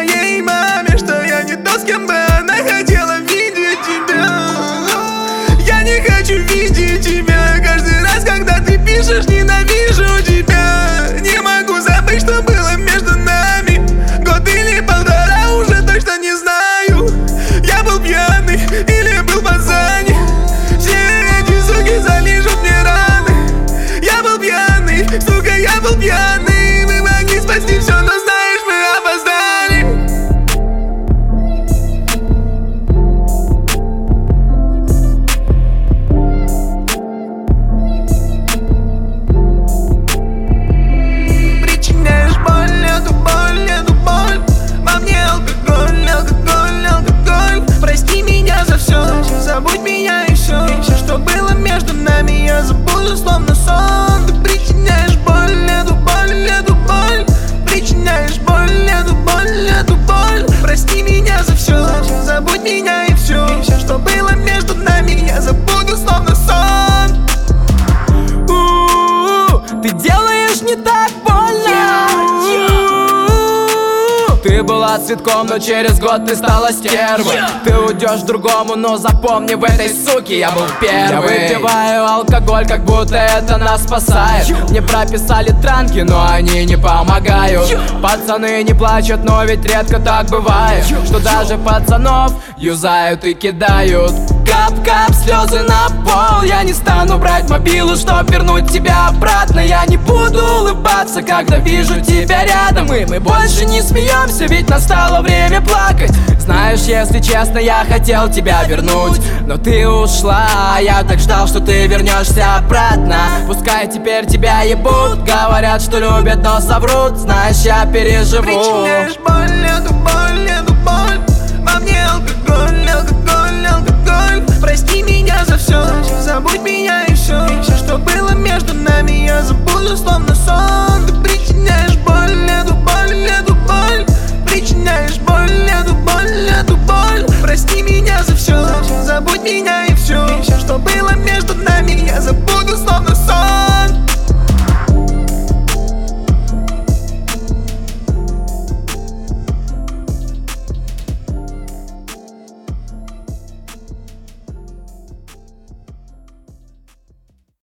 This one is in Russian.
моей маме, что я не то, с кем бы она хотела видеть тебя. Я не хочу видеть тебя каждый раз, когда ты пишешь «ненавижу тебя». Не могу забыть, что было между нами. Год или полтора, уже точно не знаю. Я был пьяный или был в базане. Все эти суки залижут мне раны. Я был пьяный, сука, я был пьяный. Мы могли спасти все, но знаешь, мы опоздали. Причиняешь боль, эту боль, эту боль. Во мне алкоголь, алкоголь, алкоголь. Прости меня за все, забудь меня и все. Что было между нами, я забуду словно сон. Ты причиняешь боль, эту боль, эту боль. Причиняешь боль, эту боль, эту боль. Прости меня за все, забудь меня и все. Что было между нами, я забуду словно сон. Ты делаешь не так больно. Ты была цветком, но через год ты стала стервой. Ты уйдешь другому, но запомни, в этой суке я был первый. Я выпиваю алкоголь, как будто это нас спасает. Мне прописали транки, но они не помогают. Пацаны не плачут, но ведь редко так бывает, что даже пацанов юзают и кидают. Кап-кап, слезы на пол. Я не стану брать мобилу, чтоб вернуть тебя обратно. Я не буду улыбаться, когда вижу тебя рядом. И мы больше не смеемся, ведь настало время плакать. Знаешь, если честно, я хотел тебя вернуть, но ты ушла, а я так ждал, что ты вернешься обратно. Пускай теперь тебя ебут, говорят, что любят, но соврут. Знаешь, я переживу. Причиняешь боль, эту боль, эту боль. Во мне алкоголь, алкоголь, алкоголь. Прости меня за все, забудь меня и все. Что было между нами, я забуду словно сон. Ты причиняешь боль, эту боль, эту боль. Причиняешь боль, эту боль, эту боль. Прости меня за все, забудь меня и все. Что было между нами, я забуду словно